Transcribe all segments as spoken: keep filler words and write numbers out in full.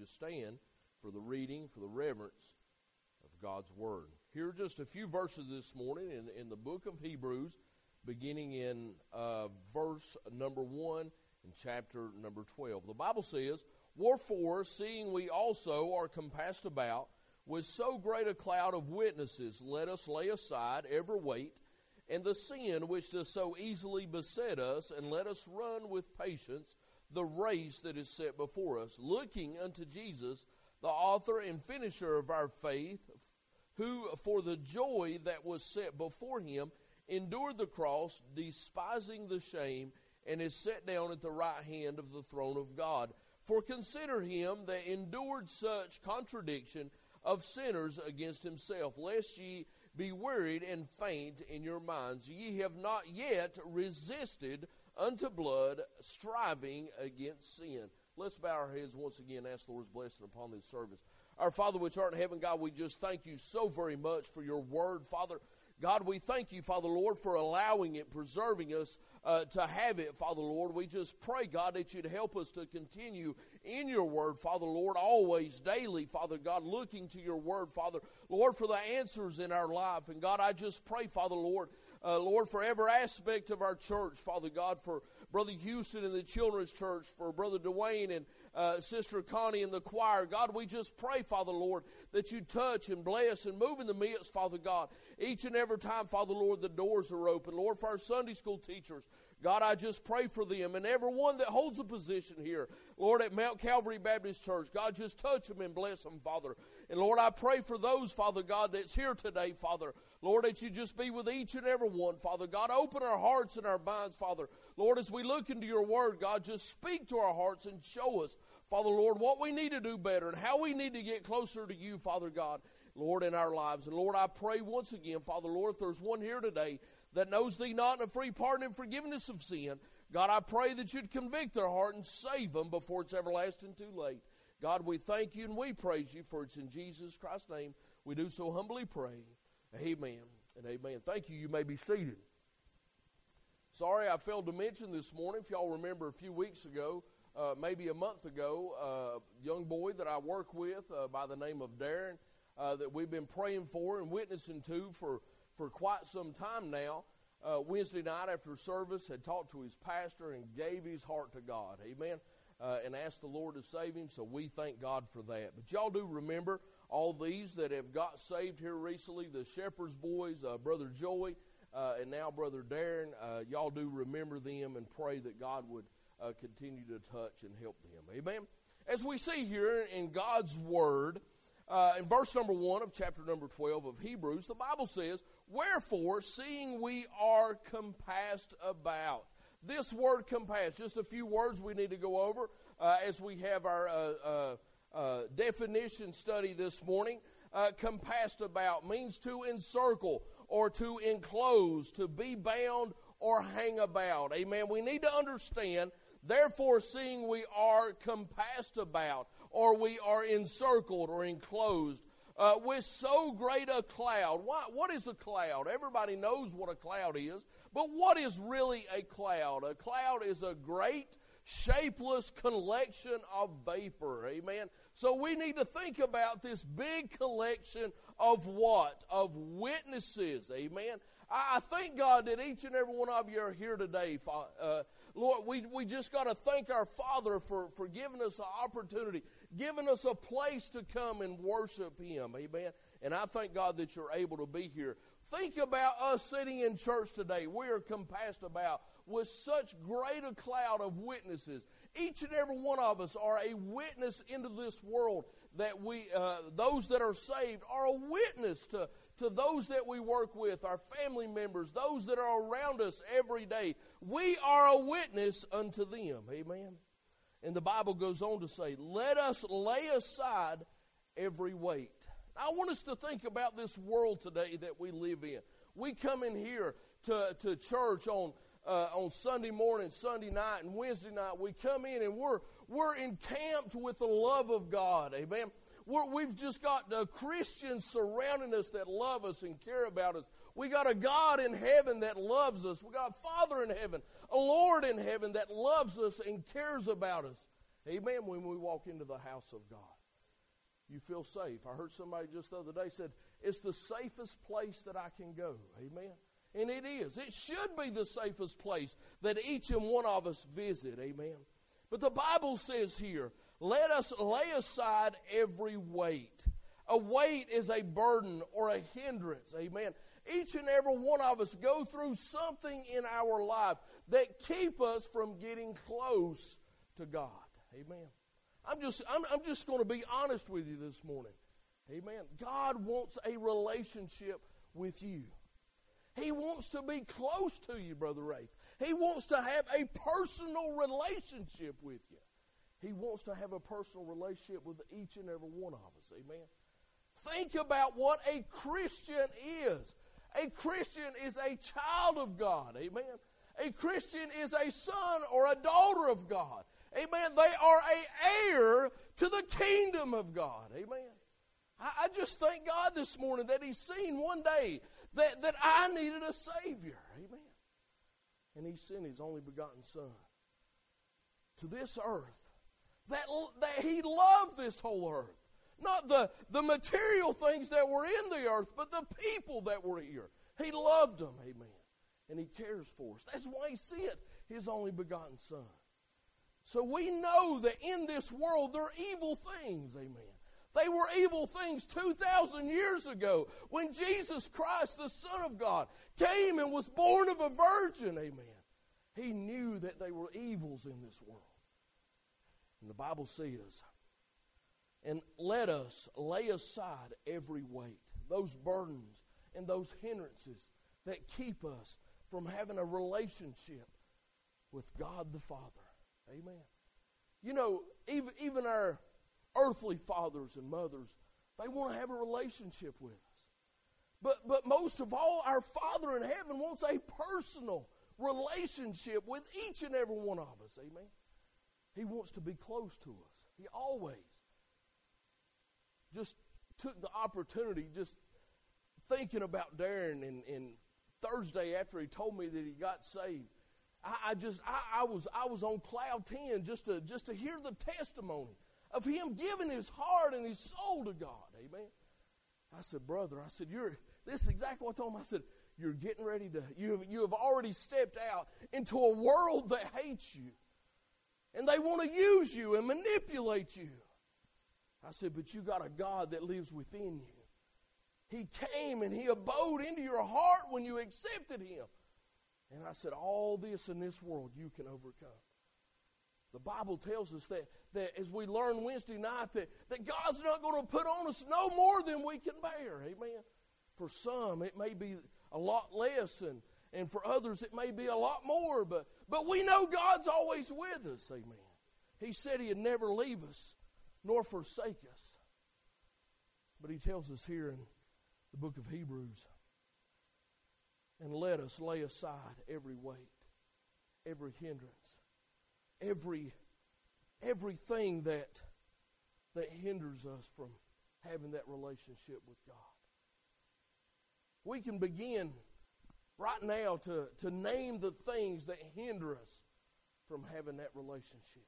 stand for the reading, for the reverence of God's Word. Here are just a few verses this morning in, in the book of Hebrews, beginning in uh, verse number one in chapter number twelve. The Bible says, "Wherefore, seeing we also are compassed about with so great a cloud of witnesses, let us lay aside every weight and the sin which does so easily beset us, and let us run with patience the race that is set before us, looking unto Jesus, the author and finisher of our faith, who for the joy that was set before him endured the cross, despising the shame, and is set down at the right hand of the throne of God. For consider him that endured such contradiction of sinners against himself, lest ye be wearied and faint in your minds. Ye have not yet resisted unto blood, striving against sin." Let's bow our heads once again and ask the Lord's blessing upon this service. Our Father which art in heaven, God, we just thank you so very much for your word, Father. God, we thank you, Father, Lord, for allowing it, preserving us uh, to have it, Father, Lord. We just pray, God, that you'd help us to continue in your word, Father, Lord, always, daily, Father, God, looking to your word, Father, Lord, for the answers in our life. And, God, I just pray, Father, Lord, uh, Lord, for every aspect of our church, Father, God, for Brother Houston and the Children's Church, for Brother Dwayne and uh, Sister Connie and the choir. God, we just pray, Father, Lord, that you touch and bless and move in the midst, Father God. Each and every time, Father, Lord, the doors are open. Lord, for our Sunday school teachers, God, I just pray for them and everyone that holds a position here, Lord, at Mount Calvary Baptist Church. God, just touch them and bless them, Father. And, Lord, I pray for those, Father God, that's here today, Father. Lord, that you just be with each and every one, Father God. Open our hearts and our minds, Father. Lord, as we look into your word, God, just speak to our hearts and show us, Father, Lord, what we need to do better and how we need to get closer to you, Father God, Lord, in our lives. And, Lord, I pray once again, Father, Lord, if there's one here today that knows thee not in a free pardon and forgiveness of sin, God, I pray that you'd convict their heart and save them before it's everlasting too late. God, we thank you and we praise you, for it's in Jesus Christ's name we do so humbly pray. Amen and amen. Thank you. You may be seated. Sorry I failed to mention this morning, if y'all remember a few weeks ago, uh, maybe a month ago, a uh, young boy that I work with uh, by the name of Darren, uh, that we've been praying for and witnessing to for, for quite some time now, uh, Wednesday night after service had talked to his pastor and gave his heart to God. Amen. Uh, and asked the Lord to save him, so we thank God for that. But y'all do remember all these that have got saved here recently, the Shepherd's boys, uh, Brother Joey, uh, and now Brother Darren. Uh, y'all do remember them and pray that God would uh, continue to touch and help them. Amen. As we see here in God's Word, uh, in verse number one of chapter number twelve of Hebrews, the Bible says, "Wherefore, seeing we are compassed about." This word compass, just a few words we need to go over uh, as we have our uh, uh, uh, definition study this morning. Uh, compassed about means to encircle or to enclose, to be bound or hang about. Amen. We need to understand, therefore, seeing we are compassed about or we are encircled or enclosed uh, with so great a cloud. What, what is a cloud? Everybody knows what a cloud is. But what is really a cloud? A cloud is a great, shapeless collection of vapor. Amen. So we need to think about this big collection of what? Of witnesses. Amen. I thank God that each and every one of you are here today. Uh, Lord, we, we just got to thank our Father for, for giving us an opportunity, giving us a place to come and worship Him. Amen. And I thank God that you're able to be here. Think about us sitting in church today. We are compassed about with such great a cloud of witnesses. Each and every one of us are a witness into this world. That we, uh, those that are saved, are a witness to, to those that we work with, our family members, those that are around us every day. We are a witness unto them. Amen. And the Bible goes on to say, "Let us lay aside every weight." I want us to think about this world today that we live in. We come in here to, to church on uh, on Sunday morning, Sunday night, and Wednesday night. We come in and we're we're encamped with the love of God. Amen. We're, we've just got the Christians surrounding us that love us and care about us. We got a God in heaven that loves us. We got a Father in heaven, a Lord in heaven that loves us and cares about us. Amen. When we walk into the house of God, you feel safe. I heard somebody just the other day said, it's the safest place that I can go. Amen. And it is. It should be the safest place that each and one of us visit. Amen. But the Bible says here, let us lay aside every weight. A weight is a burden or a hindrance. Amen. Each and every one of us go through something in our life that keep us from getting close to God. Amen. I'm just, I'm, I'm just going to be honest with you this morning. Amen. God wants a relationship with you. He wants to be close to you, Brother Rafe. He wants to have a personal relationship with you. He wants to have a personal relationship with each and every one of us. Amen. Think about what a Christian is. A Christian is a child of God. Amen. A Christian is a son or a daughter of God. Amen. They are an heir to the kingdom of God. Amen. I, I just thank God this morning that He's seen one day that, that I needed a Savior. Amen. And He sent His only begotten Son to this earth. That, that He loved this whole earth. Not the, the material things that were in the earth, but the people that were here. He loved them. Amen. And He cares for us. That's why He sent His only begotten Son. So we know that in this world there are evil things, amen. They were evil things two thousand years ago when Jesus Christ, the Son of God, came and was born of a virgin, amen. He knew that they were evils in this world. And the Bible says, and let us lay aside every weight, those burdens and those hindrances that keep us from having a relationship with God the Father. Amen. You know, even, even our earthly fathers and mothers, they want to have a relationship with us. But, but most of all, our Father in heaven wants a personal relationship with each and every one of us. Amen. He wants to be close to us. He always just took the opportunity, just thinking about Darren, and, and Thursday after he told me that he got saved, I, I just I, I was I was on cloud ten just to just to hear the testimony of him giving his heart and his soul to God. Amen. I said, brother, I said, you're this is exactly what I told him. I said, you're getting ready to you have you have already stepped out into a world that hates you. And they want to use you and manipulate you. I said, but you got a God that lives within you. He came and He abode into your heart when you accepted Him. And I said, all this in this world you can overcome. The Bible tells us that, that as we learn Wednesday night, that, that God's not going to put on us no more than we can bear. Amen. For some, it may be a lot less, and, and for others, it may be a lot more. But, but we know God's always with us. Amen. He said He'd never leave us nor forsake us. But He tells us here in the book of Hebrews, and let us lay aside every weight, every hindrance, every everything that that hinders us from having that relationship with God. We can begin right now to, to name the things that hinder us from having that relationship.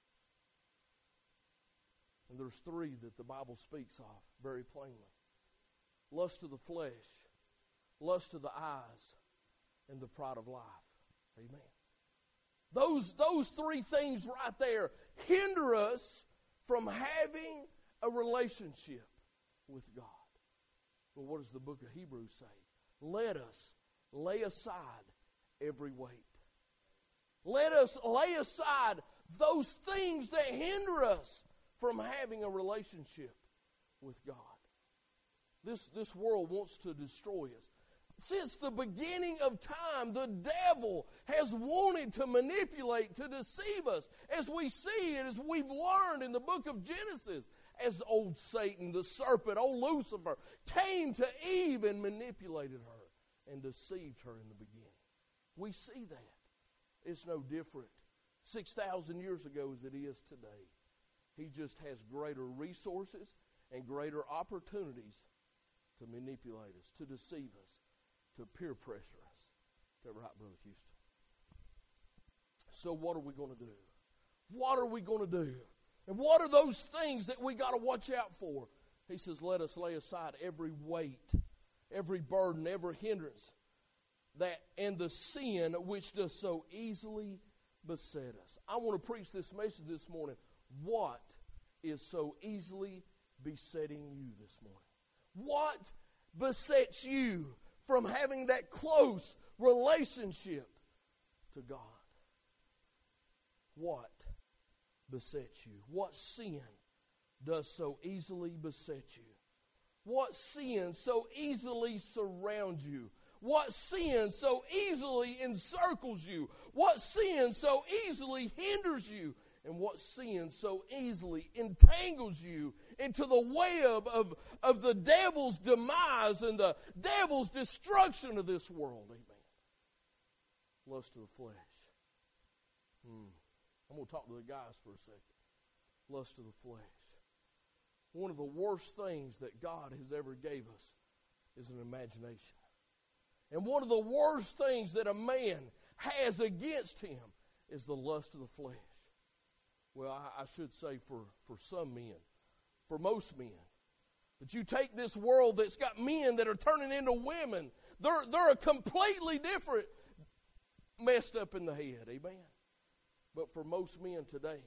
And there's three that the Bible speaks of very plainly. Lust of the flesh, lust of the eyes, and the pride of life. Amen. Those, those three things right there hinder us from having a relationship with God. But what does the book of Hebrews say? Let us lay aside every weight. Let us lay aside those things that hinder us from having a relationship with God. This, this world wants to destroy us. Since the beginning of time, the devil has wanted to manipulate, to deceive us. As we see it, as we've learned in the book of Genesis, as old Satan, the serpent, old Lucifer, came to Eve and manipulated her and deceived her in the beginning. We see that. It's no different six thousand years ago as it is today. He just has greater resources and greater opportunities to manipulate us, to deceive us, to peer pressure us. Is that right, Brother Houston? So what are we going to do? What are we going to do? And what are those things that we got to watch out for? He says, let us lay aside every weight, every burden, every hindrance, that and the sin which does so easily beset us. I want to preach this message this morning. What is so easily besetting you this morning? What besets you from having that close relationship to God? What besets you? What sin does so easily beset you? What sin so easily surrounds you? What sin so easily encircles you? What sin so easily hinders you? And what sin so easily entangles you into the web of, of the devil's demise and the devil's destruction of this world? Amen. Lust of the flesh. Hmm. I'm going to talk to the guys for a second. Lust of the flesh. One of the worst things that God has ever gave us is an imagination. And one of the worst things that a man has against him is the lust of the flesh. Well, I, I should say for, for some men, for most men. But you take this world that's got men that are turning into women. They're, they're a completely different, messed up in the head. Amen. But for most men today,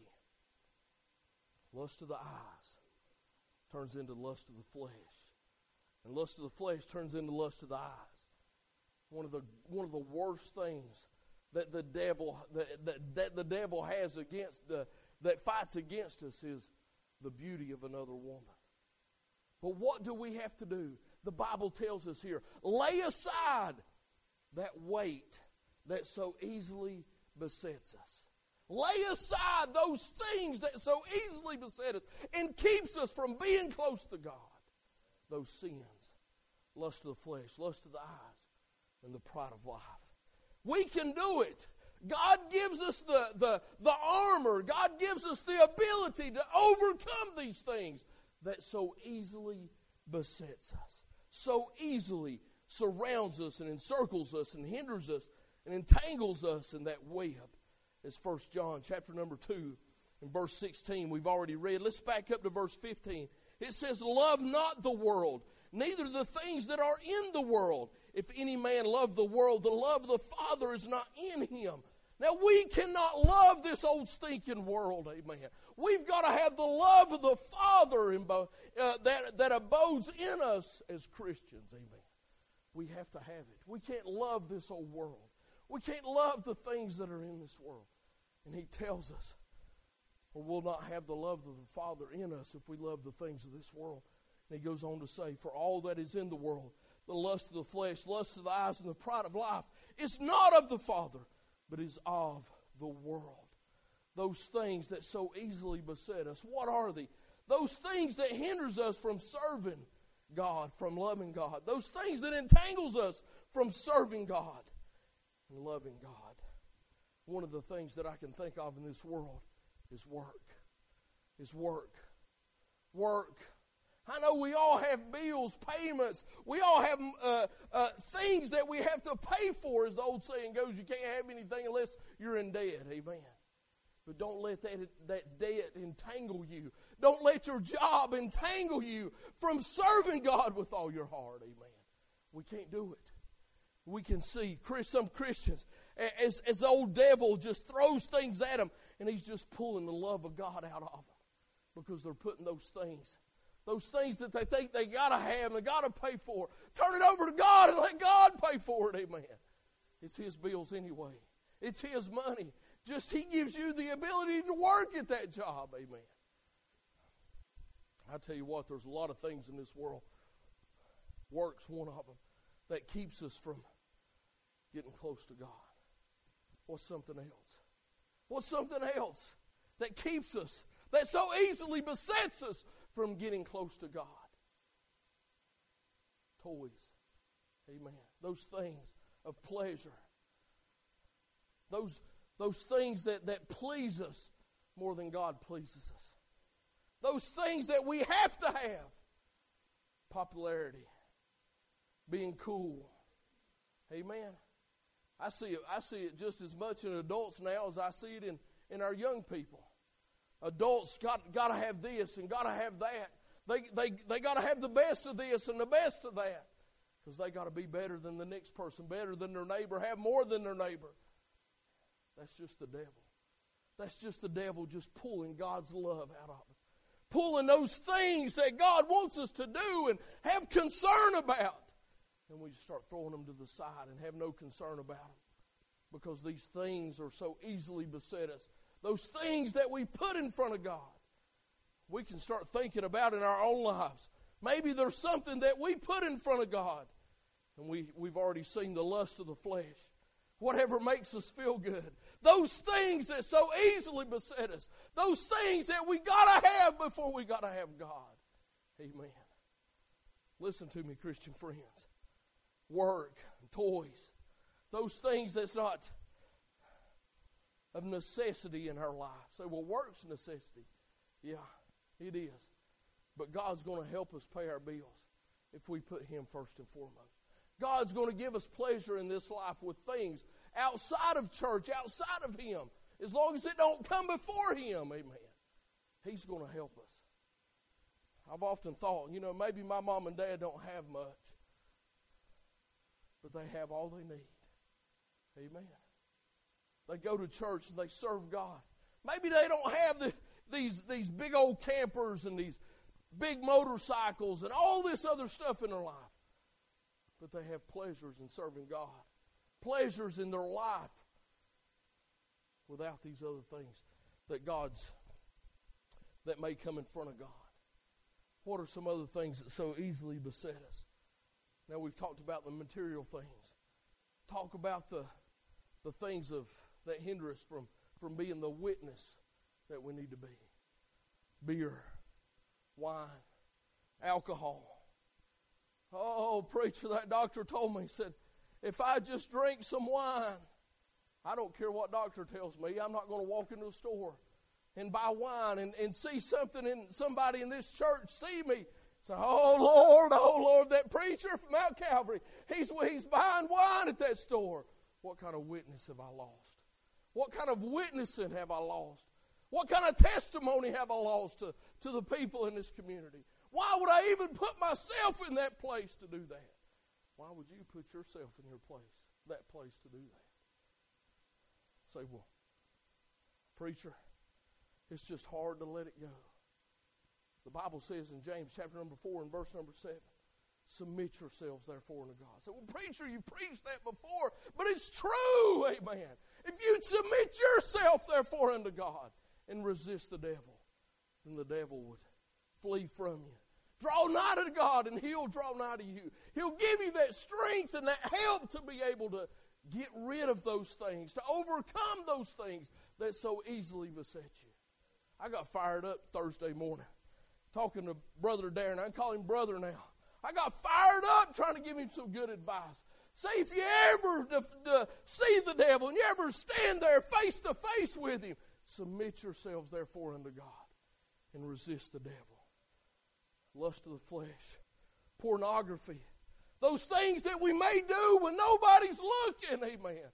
lust of the eyes turns into lust of the flesh. And lust of the flesh turns into lust of the eyes. One of the one of the worst things that the devil that, that, that the devil has against the that fights against us is the beauty of another woman. But what do we have to do? The Bible tells us here, lay aside that weight that so easily besets us. Lay aside those things that so easily beset us and keeps us from being close to God. Those sins, lust of the flesh, lust of the eyes, and the pride of life. We can do it. God gives us the, the, the armor. God gives us the ability to overcome these things that so easily besets us, so easily surrounds us and encircles us and hinders us and entangles us in that web. It's First John chapter number two and verse sixteen we've already read. Let's back up to verse fifteen. It says, love not the world, neither the things that are in the world. If any man love the world, the love of the Father is not in him. Now, we cannot love this old stinking world, amen. We've got to have the love of the Father in bo- uh, that, that abodes in us as Christians, amen. We have to have it. We can't love this old world. We can't love the things that are in this world. And he tells us, or we'll not have the love of the Father in us if we love the things of this world. And he goes on to say, for all that is in the world, the lust of the flesh, lust of the eyes, and the pride of life, is not of the Father, but is of the world. Those things that so easily beset us, what are they? Those things that hinders us from serving God, from loving God. Those things that entangles us from serving God and loving God. One of the things that I can think of in this world is work. Is work. Work. I know we all have bills, payments. We all have uh, uh, things that we have to pay for, as the old saying goes. You can't have anything unless you're in debt. Amen. But don't let that, that debt entangle you. Don't let your job entangle you from serving God with all your heart. Amen. We can't do it. We can see some Christians, as, as the old devil just throws things at them, and he's just pulling the love of God out of them because they're putting those things, those things that they think they got to have and they got to pay for, turn it over to God and let God pay for it. Amen. It's His bills anyway. It's His money. Just He gives you the ability to work at that job. Amen. I tell you what, there's a lot of things in this world. Work's one of them that keeps us from getting close to God. What's something else? What's something else that keeps us, that so easily besets us from getting close to God? Toys. Amen. Those things of pleasure. Those, those things that, that please us more than God pleases us. Those things that we have to have. Popularity. Being cool. Amen. I see it, I see it just as much in adults now as I see it in, in our young people. Adults got, got to have this and got to have that. They, they, they got to have the best of this and the best of that. Because they got to be better than the next person, better than their neighbor, have more than their neighbor. That's just the devil. That's just the devil just pulling God's love out of us. Pulling those things that God wants us to do and have concern about. And we start throwing them to the side and have no concern about them. Because these things are so easily beset us. Those things that we put in front of God. We can start thinking about in our own lives. Maybe there's something that we put in front of God. And we, we've already seen the lust of the flesh. Whatever makes us feel good. Those things that so easily beset us. Those things that we got to have before we got to have God. Amen. Listen to me, Christian friends. Work, and toys. Those things that's not of necessity in our life. Say, well, work's necessity. Yeah, it is. But God's going to help us pay our bills if we put Him first and foremost. God's going to give us pleasure in this life with things outside of church, outside of Him. As long as it don't come before Him, amen. He's going to help us. I've often thought, you know, maybe my mom and dad don't have much. But they have all they need. Amen. They go to church and they serve God. Maybe they don't have the, these, these big old campers and these big motorcycles and all this other stuff in their life. But they have pleasures in serving God. Pleasures in their life without these other things that God's, that may come in front of God. What are some other things that so easily beset us? Now we've talked about the material things. Talk about the, the things of that hinder us from, from being the witness that we need to be. Beer, wine, alcohol. Oh, preacher, that doctor told me, he said, if I just drink some wine, I don't care what doctor tells me, I'm not going to walk into a store and buy wine and, and see something in somebody in this church see me. Say, oh, Lord, oh, Lord, that preacher from Mount Calvary, he's, he's buying wine at that store. What kind of witness have I lost? What kind of witnessing have I lost? What kind of testimony have I lost to, to the people in this community? Why would I even put myself in that place to do that? Why would you put yourself in your place, that place to do that? Say, well, preacher, it's just hard to let it go. The Bible says in James chapter number four and verse number seven, submit yourselves therefore unto God. So, well, preacher, you preached that before, but it's true, amen. If you submit yourself therefore unto God and resist the devil, then the devil would flee from you. Draw nigh to God and He'll draw nigh to you. He'll give you that strength and that help to be able to get rid of those things, to overcome those things that so easily beset you. I got fired up Thursday morning talking to Brother Darren. I can call him brother now. I got fired up trying to give him some good advice. See, if you ever d- d- see the devil and you ever stand there face to face with him, submit yourselves therefore unto God and resist the devil. Lust of the flesh, pornography, those things that we may do when nobody's looking, amen.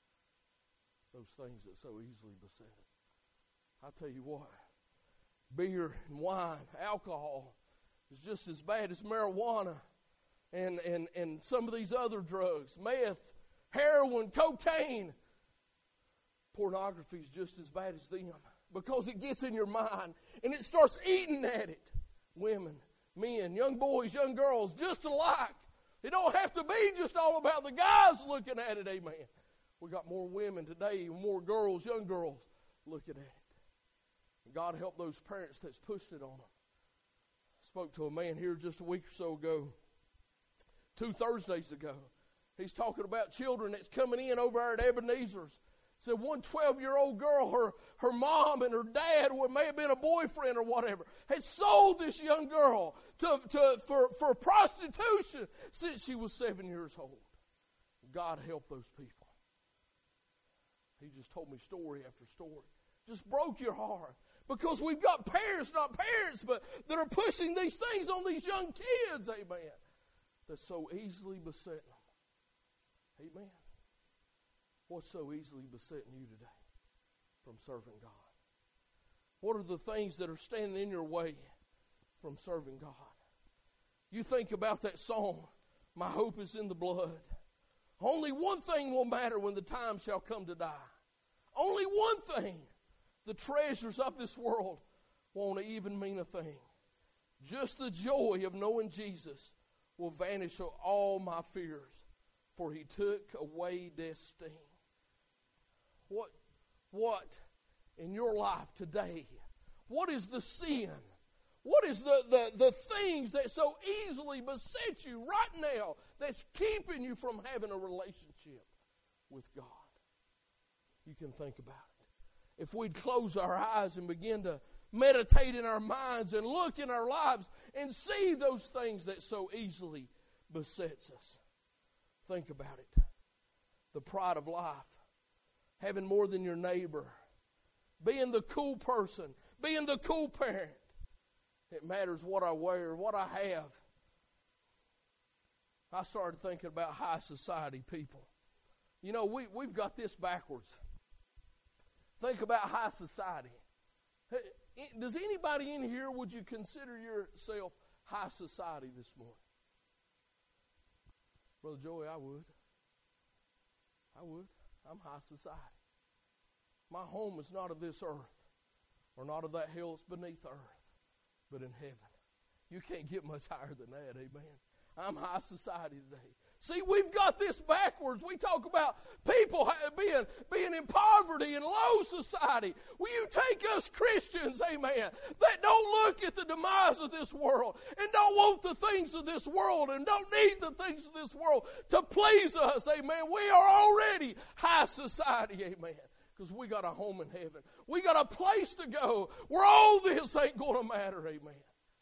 Those things that so easily beset us. I tell you what, beer and wine, alcohol is just as bad as marijuana and, and, and some of these other drugs, meth, heroin, cocaine. Pornography is just as bad as them because it gets in your mind and it starts eating at it. Women, men, young boys, young girls, just alike. It don't have to be just all about the guys looking at it, amen. We got more women today, more girls, young girls looking at it. And God help those parents that's pushed it on them. I spoke to a man here just a week or so ago, two Thursdays ago. He's talking about children that's coming in over there at Ebenezer's. Said one twelve-year-old girl, her, her mom and her dad, or may have been a boyfriend or whatever, had sold this young girl to, to, for, for prostitution since she was seven years old. God help those people. He just told me story after story. Just broke your heart. Because we've got parents, not parents, but that are pushing these things on these young kids, amen, that so easily beset them. Amen. What's so easily besetting you today from serving God? What are the things that are standing in your way from serving God? You think about that song, my hope is in the blood. Only one thing will matter when the time shall come to die. Only one thing. The treasures of this world won't even mean a thing. Just the joy of knowing Jesus will vanish all my fears, for he took away death's sting. What, what in your life today, what is the sin? What is the, the, the things that so easily beset you right now that's keeping you from having a relationship with God? You can think about it. If we'd close our eyes and begin to meditate in our minds and look in our lives and see those things that so easily besets us. Think about it. The pride of life. Having more than your neighbor. Being the cool person. Being the cool parent. It matters what I wear, what I have. I started thinking about high society people. You know, we, we've got this backwards. Think about high society. Does anybody in here, would you consider yourself high society this morning? Brother Joey, I would. I would. I'm high society. My home is not of this earth, or not of that hell that's beneath the earth, but in heaven. You can't get much higher than that, amen. I'm high society today. See, we've got this backwards. We talk about people being, being in poverty and low society. Will you take us Christians, amen, that don't look at the demise of this world and don't want the things of this world and don't need the things of this world to please us, amen. We are already high society, amen, because we got a home in heaven. We got a place to go where all this ain't going to matter, amen.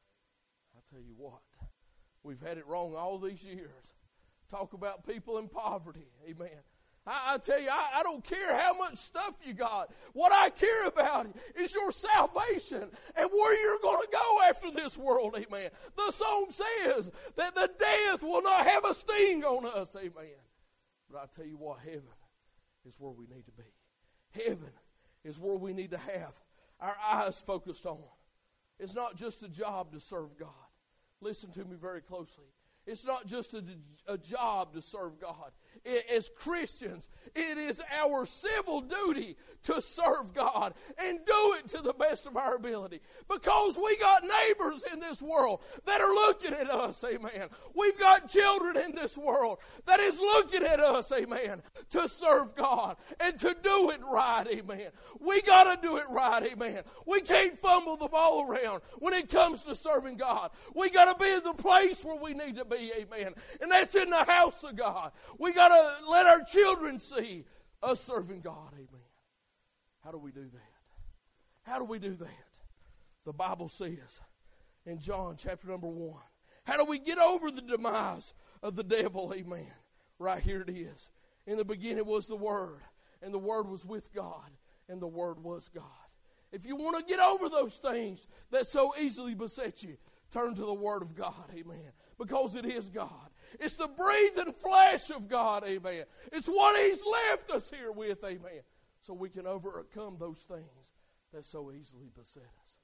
I tell you what, we've had it wrong all these years. Talk about people in poverty. Amen. I, I tell you, I, I don't care how much stuff you got. What I care about is your salvation and where you're going to go after this world. Amen. The song says that the death will not have a sting on us. Amen. But I tell you what, heaven is where we need to be. Heaven is where we need to have our eyes focused on. It's not just a job to serve God. Listen to me very closely. It's not just a, a job to serve God. It, as Christians, it is our civil duty to serve God and do it to the best of our ability. Because we got neighbors in this world that are looking at us, amen. We've got children in this world that is looking at us, amen, to serve God and to do it right, amen. We got to do it right, amen. We can't fumble the ball around when it comes to serving God. We got to be in the place where we need to be, amen. And that's in the house of God. We got to let our children see us serving God, amen. How do we do that? How do we do that? The Bible says in John chapter number one, how do we get over the demise of the devil, amen? Right here it is. In the beginning was the Word, and the Word was with God, and the Word was God. If you want to get over those things that so easily beset you, turn to the Word of God, amen. Because it is God. It's the breathing flesh of God, amen. It's what He's left us here with, amen. So we can overcome those things that so easily beset us.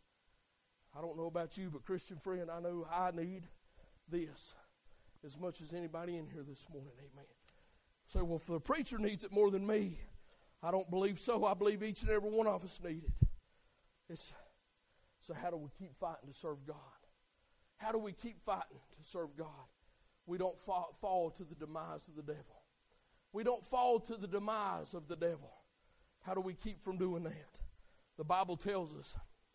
I don't know about you, but Christian friend, I know I need this as much as anybody in here this morning, amen. So, well, if the preacher needs it more than me, I don't believe so. I believe each and every one of us need it. It's, so how do we keep fighting to serve God? How do we keep fighting to serve God? We don't fall, fall to the demise of the devil. We don't fall to the demise of the devil. How do we keep from doing that? The Bible tells us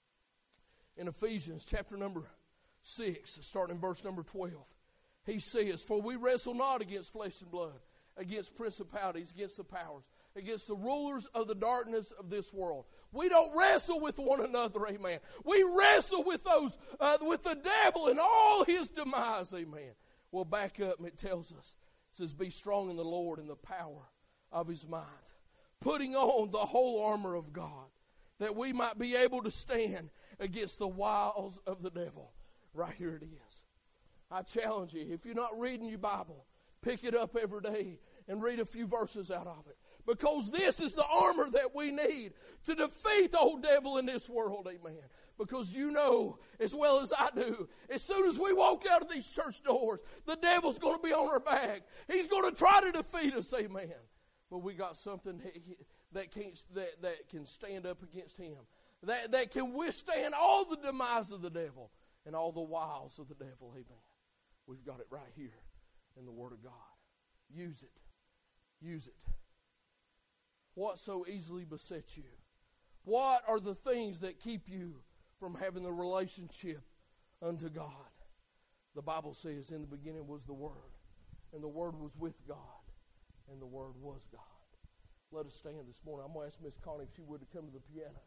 in Ephesians chapter number six, starting in verse number twelve, he says, for we wrestle not against flesh and blood, against principalities, against the powers, against the rulers of the darkness of this world. We don't wrestle with one another, amen. We wrestle with those, uh, with the devil and all his demise, amen. Well, back up and it tells us, it says, be strong in the Lord and the power of His might, putting on the whole armor of God, that we might be able to stand against the wiles of the devil. Right here it is. I challenge you, if you're not reading your Bible, pick it up every day and read a few verses out of it. Because this is the armor that we need to defeat the old devil in this world, amen. Because you know as well as I do, as soon as we walk out of these church doors, the devil's going to be on our back. He's going to try to defeat us, amen. But we got something that can, that, that can stand up against him, that, that can withstand all the demise of the devil and all the wiles of the devil, amen. We've got it right here in the Word of God. Use it. Use it. What so easily besets you? What are the things that keep you from having the relationship unto God? The Bible says, in the beginning was the Word, and the Word was with God, and the Word was God. Let us stand this morning. I'm going to ask Miss Connie if she would to come to the piano.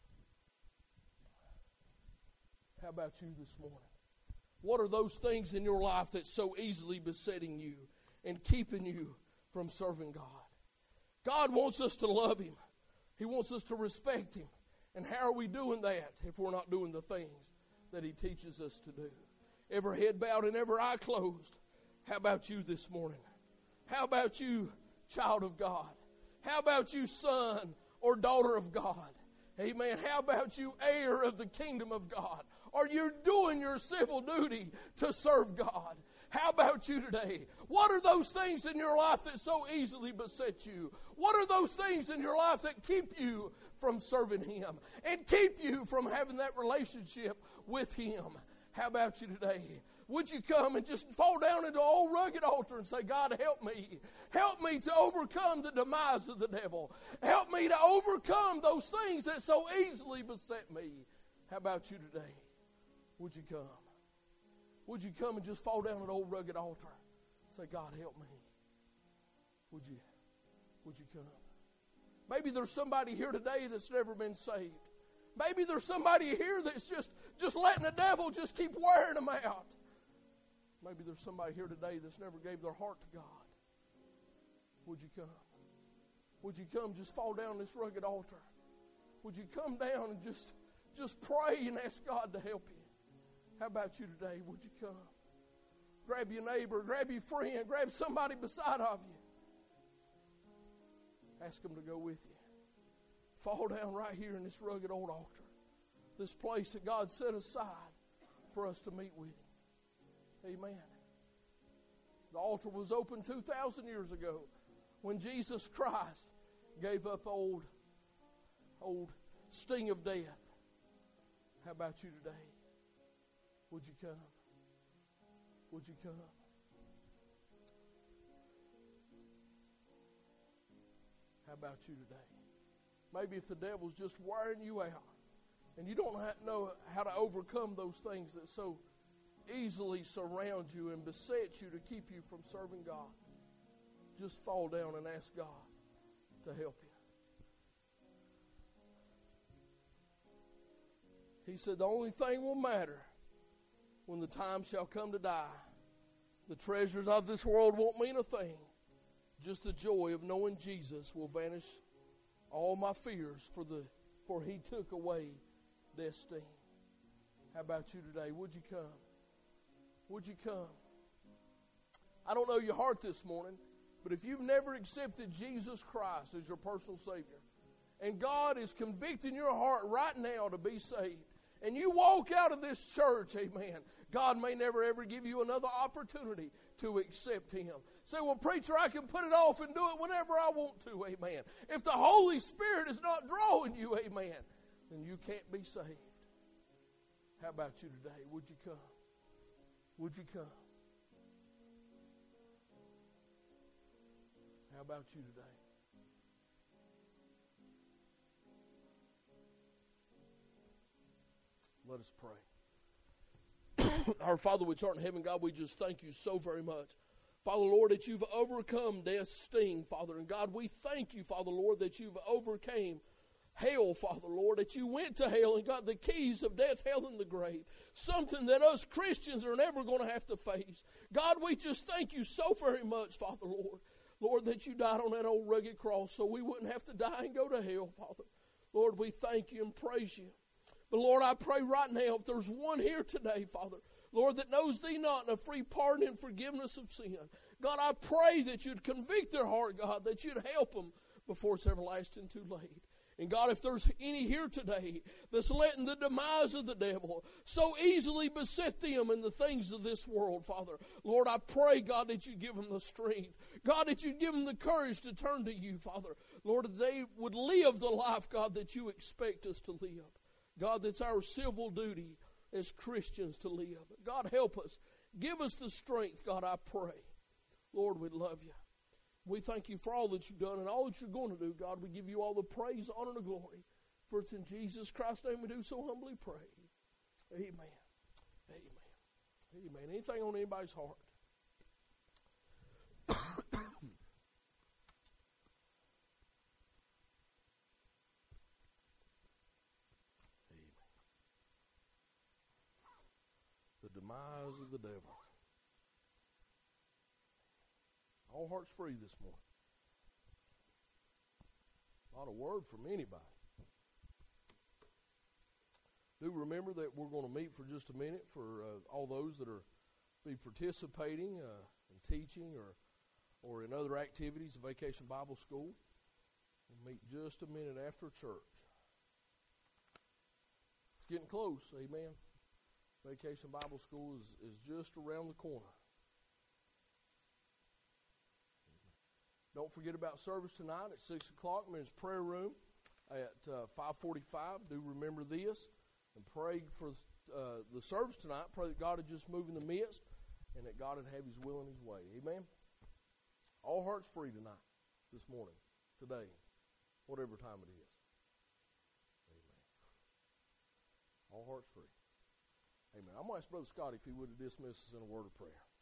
How about you this morning? What are those things in your life that's so easily besetting you and keeping you from serving God? God wants us to love Him. He wants us to respect Him. And how are we doing that if we're not doing the things that He teaches us to do? Every head bowed and every eye closed. How about you this morning? How about you, child of God? How about you, son or daughter of God? Amen. How about you, heir of the kingdom of God? Are you doing your civil duty to serve God? How about you today? What are those things in your life that so easily beset you? What are those things in your life that keep you from serving Him and keep you from having that relationship with Him? How about you today? Would you come and just fall down into an old rugged altar and say, God, help me. Help me to overcome the demise of the devil. Help me to overcome those things that so easily beset me. How about you today? Would you come? Would you come and just fall down an old rugged altar and say, God, help me? Would you? Would you come? Maybe there's somebody here today that's never been saved. Maybe there's somebody here that's just, just letting the devil just keep wearing them out. Maybe there's somebody here today that's never gave their heart to God. Would you come? Would you come just fall down this rugged altar? Would you come down and just, just pray and ask God to help you? How about you today? Would you come? Grab your neighbor, grab your friend, grab somebody beside of you. Ask them to go with you. Fall down right here in this rugged old altar. This place that God set aside for us to meet with Him. Amen. The altar was open two thousand years ago when Jesus Christ gave up old, old sting of death. How about you today? Would you come? Would you come? How about you today? Maybe if the devil's just wearing you out and you don't know how to overcome those things that so easily surround you and beset you to keep you from serving God, just fall down and ask God to help you. He said the only thing will matter when the time shall come to die. The treasures of this world won't mean a thing. Just the joy of knowing Jesus will vanish all my fears, for the for He took away death's sting. How about you today? Would you come? Would you come? I don't know your heart this morning, but if you've never accepted Jesus Christ as your personal Savior, and God is convicting your heart right now to be saved, and you walk out of this church, amen, God may never ever give you another opportunity to accept Him. Say, well, preacher, I can put it off and do it whenever I want to, amen. If the Holy Spirit is not drawing you, amen, then you can't be saved. How about you today? Would you come? Would you come? How about you today? Let us pray. Our Father which art in heaven, God, we just thank you so very much. Father, Lord, that you've overcome death's sting, Father. And God, we thank you, Father, Lord, that you've overcame hell, Father, Lord, that you went to hell and got the keys of death, hell, and the grave. Something that us Christians are never going to have to face. God, we just thank you so very much, Father, Lord. Lord, that you died on that old rugged cross so we wouldn't have to die and go to hell, Father. Lord, we thank you and praise you. But Lord, I pray right now, if there's one here today, Father, Lord, that knows thee not and a free pardon and forgiveness of sin, God, I pray that you'd convict their heart, God, that you'd help them before it's everlasting too late. And God, if there's any here today that's letting the demise of the devil so easily beset them in the things of this world, Father, Lord, I pray, God, that you give them the strength. God, that you give them the courage to turn to you, Father. Lord, that they would live the life, God, that you expect us to live. God, that's our civil duty as Christians to live. God, help us. Give us the strength, God, I pray. Lord, we love you. We thank you for all that you've done and all that you're going to do, God. We give you all the praise, honor, and glory. For it's in Jesus Christ's name we do so humbly pray. Amen. Amen. Amen. Anything on anybody's heart? Amen. The demise of the devil. All hearts free this morning. Not a word from anybody. Do remember that we're going to meet for just a minute for uh, all those that are be participating uh, in teaching or or in other activities of Vacation Bible School. We'll meet just a minute after church. It's getting close, amen. Vacation Bible School is, is just around the corner. Don't forget about service tonight at six o'clock. Men's prayer room at uh, five forty-five. Do remember this and pray for uh, the service tonight. Pray that God would just move in the midst and that God would have his will and his way. Amen? All hearts free tonight, this morning, today, whatever time it is. Amen. All hearts free. Amen. I'm going to ask Brother Scott if he would dismiss us in a word of prayer.